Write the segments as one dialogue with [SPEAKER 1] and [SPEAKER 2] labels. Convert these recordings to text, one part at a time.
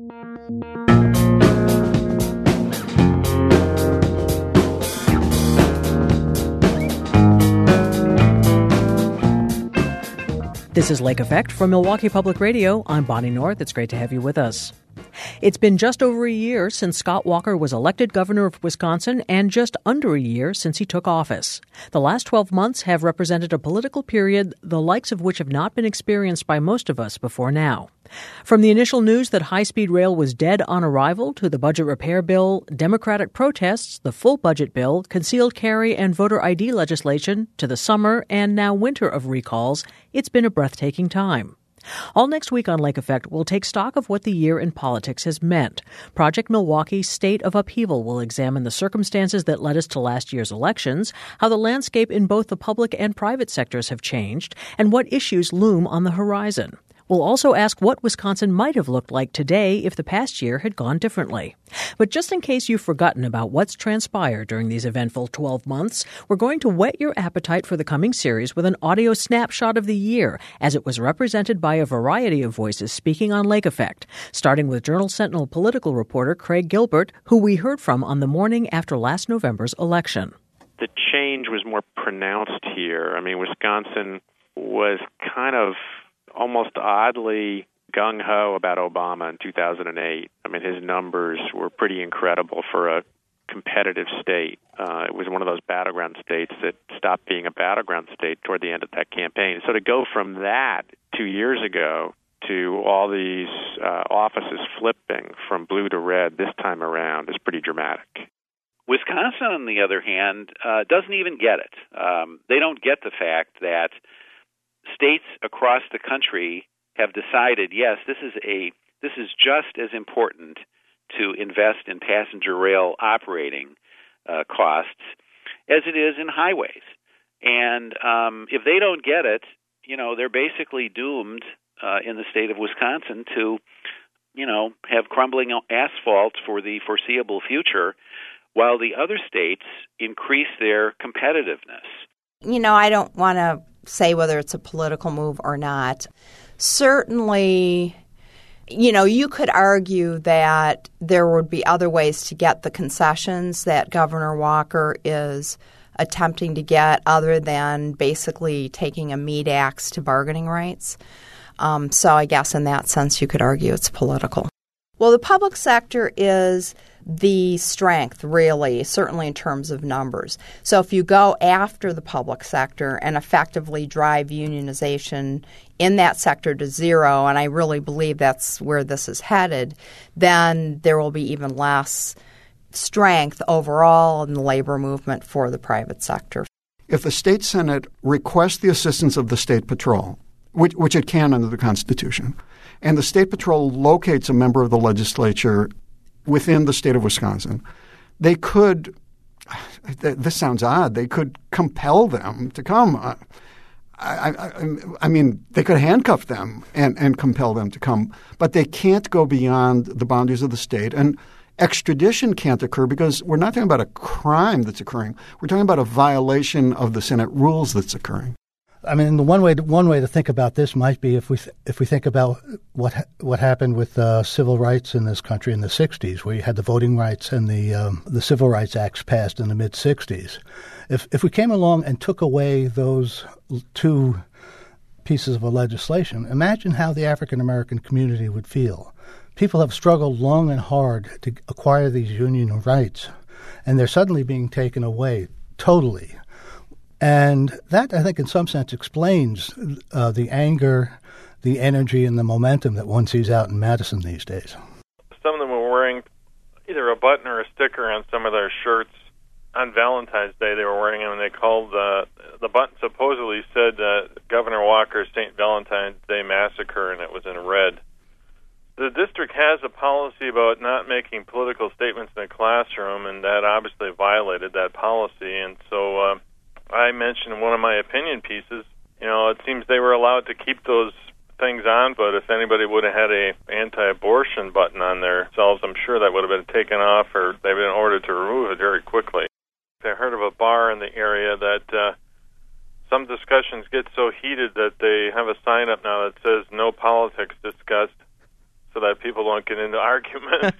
[SPEAKER 1] This is Lake Effect from Milwaukee Public Radio. I'm Bonnie North. It's great to have you with us. It's been just over a year since Scott Walker was elected governor of Wisconsin and just under a year since he took office. The last 12 months have represented a political period the likes of which have not been experienced by most of us before now. From the initial news that high-speed rail was dead on arrival to the budget repair bill, Democratic protests, the full budget bill, concealed carry and voter ID legislation, to the summer and now winter of recalls, it's been a breathtaking time. All next week on Lake Effect, we'll take stock of what the year in politics has meant. Project Milwaukee's State of Upheaval will examine the circumstances that led us to last year's elections, how the landscape in both the public and private sectors have changed, and what issues loom on the horizon. We'll also ask what Wisconsin might have looked like today if the past year had gone differently. But just in case you've forgotten about what's transpired during these eventful 12 months, we're going to whet your appetite for the coming series with an audio snapshot of the year, as it was represented by a variety of voices speaking on Lake Effect, starting with Journal Sentinel political reporter Craig Gilbert, who we heard from on the morning after last November's election.
[SPEAKER 2] The change was more pronounced here. I mean, Wisconsin was kind of almost oddly gung-ho about Obama in 2008. I mean, his numbers were pretty incredible for a competitive state. It was one of those battleground states that stopped being a battleground state toward the end of that campaign. So to go from that 2 years ago to all these offices flipping from blue to red this time around is pretty dramatic.
[SPEAKER 3] Wisconsin, on the other hand, doesn't even get it. They don't get the fact that states across the country have decided, yes, this is just as important to invest in passenger rail operating costs as it is in highways. And if they don't get it, they're basically doomed in the state of Wisconsin to, have crumbling asphalt for the foreseeable future, while the other states increase their competitiveness.
[SPEAKER 4] I don't want to say whether it's a political move or not. Certainly, you could argue that there would be other ways to get the concessions that Governor Walker is attempting to get other than basically taking a meat axe to bargaining rights. So I guess in that sense you could argue it's political. Well, the public sector is the strength, really, certainly in terms of numbers. So if you go after the public sector and effectively drive unionization in that sector to zero, and I really believe that's where this is headed, then there will be even less strength overall in the labor movement for the private sector.
[SPEAKER 5] If the state Senate requests the assistance of the state patrol, which it can under the Constitution, and the state patrol locates a member of the legislature within the state of Wisconsin, they could – this sounds odd – they could compel them to come. I mean, they could handcuff them and compel them to come, but they can't go beyond the boundaries of the state. And extradition can't occur because we're not talking about a crime that's occurring. We're talking about a violation of the Senate rules that's occurring.
[SPEAKER 6] I mean, the one way to think about this might be if we think about what happened with civil rights in this country in the 60s, where you had the Voting Rights and the Civil Rights Acts passed in the mid-60s. If we came along and took away those two pieces of legislation, imagine how the African-American community would feel. People have struggled long and hard to acquire these union rights, and they're suddenly being taken away totally. And that, I think, in some sense explains the anger, the energy, and the momentum that one sees out in Madison these days.
[SPEAKER 7] Some of them were wearing either a button or a sticker on some of their shirts. On Valentine's Day, they were wearing them, and they called the button supposedly said Governor Walker's St. Valentine's Day Massacre, and it was in red. The district has a policy about not making political statements in the classroom, and that obviously violated that policy. And so I mentioned in one of my opinion pieces, it seems they were allowed to keep those things on, but if anybody would have had a anti-abortion button on themselves, I'm sure that would have been taken off, or they've been ordered to remove it very quickly. I heard of a bar in the area that some discussions get so heated that they have a sign up now that says "No politics discussed." so that people don't get into arguments.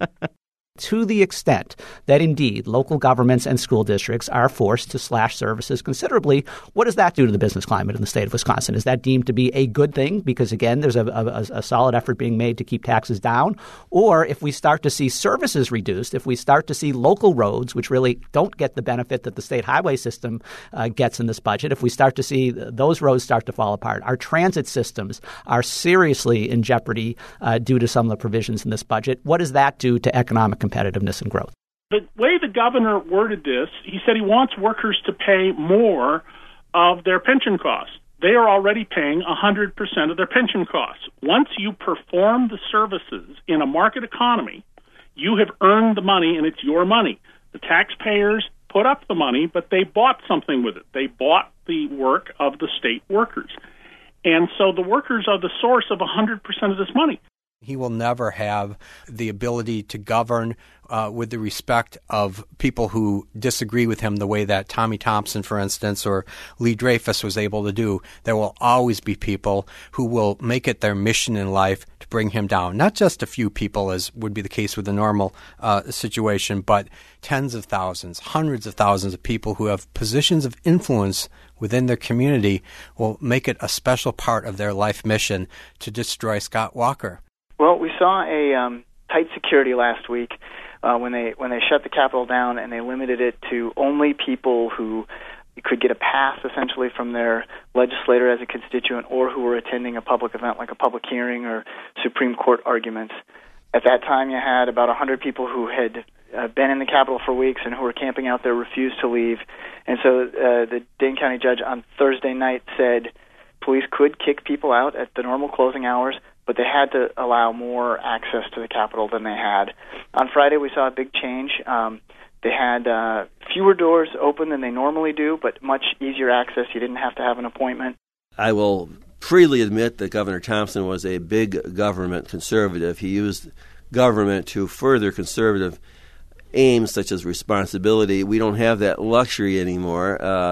[SPEAKER 8] To the extent that indeed local governments and school districts are forced to slash services considerably, what does that do to the business climate in the state of Wisconsin? Is that deemed to be a good thing because, again, there's a solid effort being made to keep taxes down? Or if we start to see services reduced, if we start to see local roads, which really don't get the benefit that the state highway system gets in this budget, if we start to see those roads start to fall apart, our transit systems are seriously in jeopardy due to some of the provisions in this budget, what does that do to economic competitiveness and growth?
[SPEAKER 9] The way the governor worded this, he said he wants workers to pay more of their pension costs. They are already paying 100% of their pension costs. Once you perform the services in a market economy, you have earned the money and it's your money. The taxpayers put up the money, but they bought something with it. They bought the work of the state workers. And so the workers are the source of 100% of this money.
[SPEAKER 10] He will never have the ability to govern with the respect of people who disagree with him the way that Tommy Thompson, for instance, or Lee Dreyfus was able to do. There will always be people who will make it their mission in life to bring him down. Not just a few people, as would be the case with a normal situation, but tens of thousands, hundreds of thousands of people who have positions of influence within their community will make it a special part of their life mission to destroy Scott Walker.
[SPEAKER 11] Well, we saw a tight security last week when they shut the Capitol down and they limited it to only people who could get a pass essentially from their legislator as a constituent or who were attending a public event like a public hearing or Supreme Court arguments. At that time, you had about 100 people who had been in the Capitol for weeks and who were camping out there refused to leave. And so the Dane County judge on Thursday night said police could kick people out at the normal closing hours, but they had to allow more access to the Capitol than they had. On Friday, we saw a big change. They had fewer doors open than they normally do, but much easier access. You didn't have to have an appointment.
[SPEAKER 12] I will freely admit that Governor Thompson was a big government conservative. He used government to further conservative aims such as responsibility. We don't have that luxury anymore.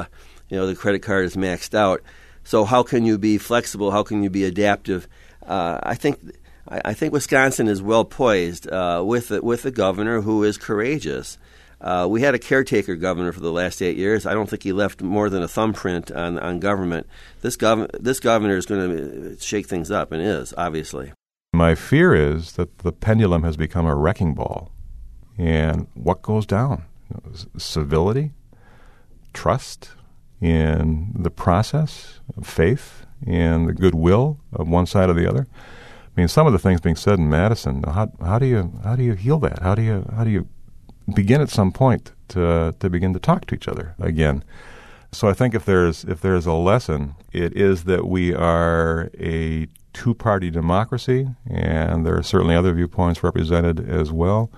[SPEAKER 12] The credit card is maxed out. So how can you be flexible? How can you be adaptive? I think Wisconsin is well poised with a governor who is courageous. We had a caretaker governor for the last 8 years. I don't think he left more than a thumbprint on government. This governor is going to shake things up, and is, obviously.
[SPEAKER 13] My fear is that the pendulum has become a wrecking ball. And what goes down? Civility, trust in the process, faith, and the goodwill of one side or the other. I mean, some of the things being said in Madison. How do you heal that? How do you begin at some point to begin to talk to each other again? So I think if there's a lesson, it is that we are a two-party democracy, and there are certainly other viewpoints represented as well.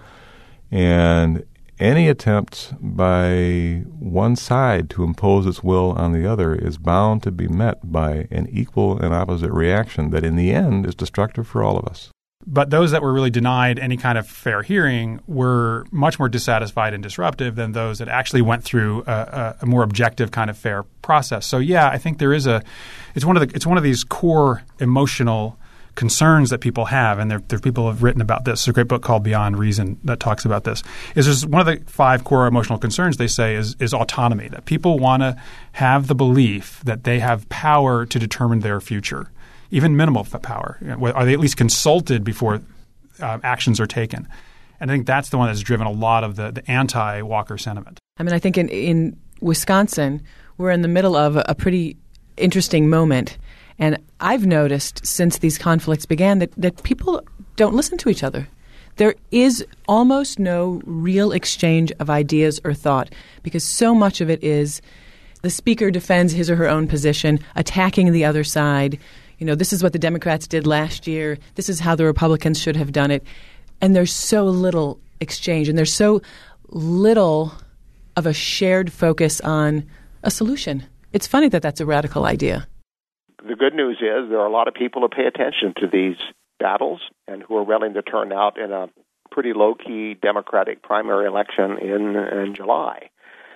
[SPEAKER 13] And any attempt by one side to impose its will on the other is bound to be met by an equal and opposite reaction that in the end is destructive for all of us.
[SPEAKER 14] But those that were really denied any kind of fair hearing were much more dissatisfied and disruptive than those that actually went through a more objective kind of fair process. So yeah, I think there is it's one of these core emotional concerns that people have, and there people have written about this. There's a great book called Beyond Reason that talks about this. Is one of the 5 core emotional concerns they say is autonomy, that people want to have the belief that they have power to determine their future, even minimal power. Are they at least consulted before actions are taken? And I think that's the one that's driven a lot of the anti-Walker sentiment.
[SPEAKER 15] I mean, I think in Wisconsin, we're in the middle of a pretty interesting moment. And I've noticed since these conflicts began that people don't listen to each other. There is almost no real exchange of ideas or thought because so much of it is the speaker defends his or her own position, attacking the other side. This is what the Democrats did last year. This is how the Republicans should have done it. And there's so little exchange, and there's so little of a shared focus on a solution. It's funny that that's a radical idea.
[SPEAKER 16] The good news is there are a lot of people who pay attention to these battles and who are willing to turn out in a pretty low-key Democratic primary election in July.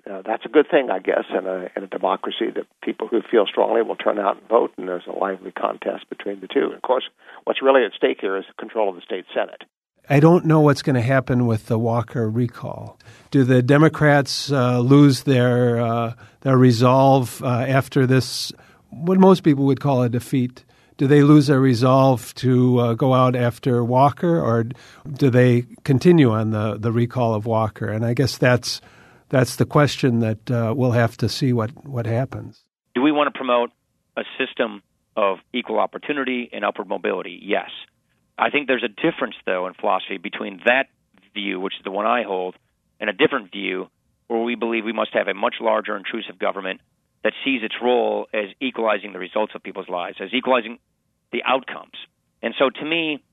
[SPEAKER 16] that's a good thing, I guess, in a democracy, that people who feel strongly will turn out and vote, and there's a lively contest between the two. And of course, what's really at stake here is control of the state Senate.
[SPEAKER 17] I don't know what's going to happen with the Walker recall. Do the Democrats lose their resolve after this, what most people would call a defeat? Do they lose their resolve to go out after Walker, or do they continue on the recall of Walker? And I guess that's the question that we'll have to see what happens.
[SPEAKER 18] Do we want to promote a system of equal opportunity and upward mobility? Yes. I think there's a difference, though, in philosophy between that view, which is the one I hold, and a different view where we believe we must have a much larger intrusive government that sees its role as equalizing the results of people's lives, as equalizing the outcomes. And so to me,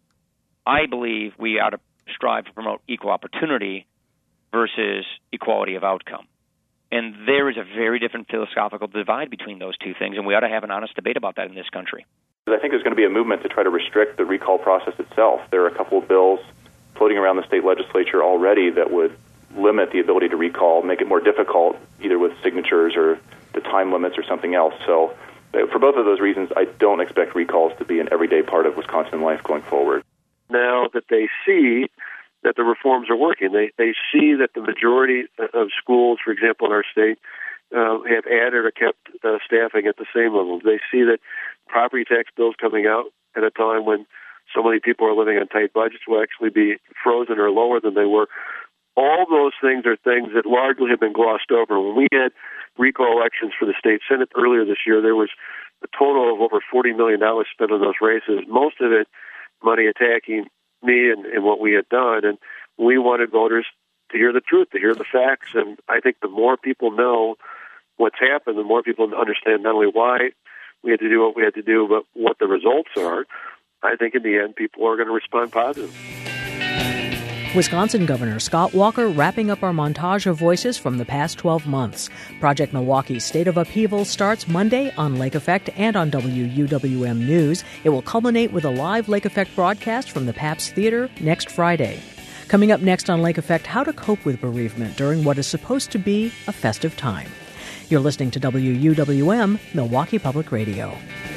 [SPEAKER 18] I believe we ought to strive to promote equal opportunity versus equality of outcome. And there is a very different philosophical divide between those two things, and we ought to have an honest debate about that in this country.
[SPEAKER 19] I think there's going to be a movement to try to restrict the recall process itself. There are a couple of bills floating around the state legislature already that would limit the ability to recall, make it more difficult, either with signatures or the time limits or something else. So for both of those reasons, I don't expect recalls to be an everyday part of Wisconsin life going forward.
[SPEAKER 20] Now that they see that the reforms are working, they see that the majority of schools, for example, in our state, have added or kept staffing at the same level. They see that property tax bills coming out at a time when so many people are living on tight budgets will actually be frozen or lower than they were. All those things are things that largely have been glossed over. When we had recall elections for the state Senate earlier this year, there was a total of over $40 million spent on those races, most of it money attacking me and what we had done. And we wanted voters to hear the truth, to hear the facts. And I think the more people know what's happened, the more people understand not only why we had to do what we had to do, but what the results are. I think in the end, people are going to respond positively.
[SPEAKER 1] Wisconsin Governor Scott Walker wrapping up our montage of voices from the past 12 months. Project Milwaukee's State of Upheaval starts Monday on Lake Effect and on WUWM News. It will culminate with a live Lake Effect broadcast from the Pabst Theater next Friday. Coming up next on Lake Effect, how to cope with bereavement during what is supposed to be a festive time. You're listening to WUWM, Milwaukee Public Radio.